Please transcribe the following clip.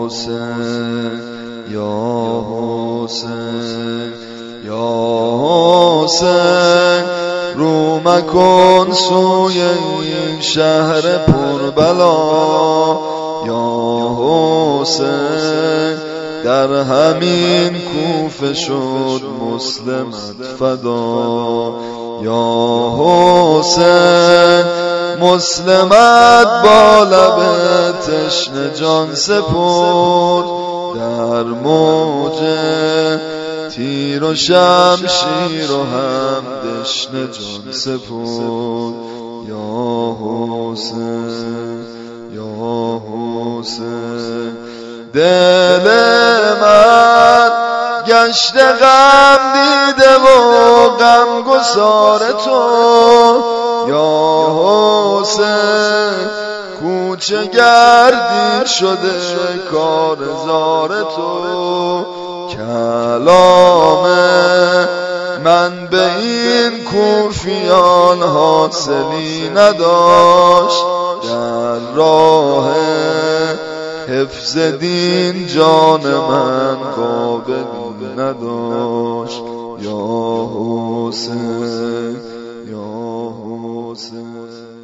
حسین یا حسین یا حسین، رو مکن سوی این شهر پربلا یا حسین، در همین کوفه شد مسلمت فدا یا حسین، مسلمت با لب تشنه جان سپرد، در موج تیر و شمشیر و هم دشنه جان سپرد یا حسین یا حسین. دل من گشت غم دیده و غم گسار تو یا حسین، کوچه گردی شده کارزار تو، کلام من به این کوفیان حاصلی نداشت، در راه حفظ دین جان من قابلی نداشت یا حسین یا حسین.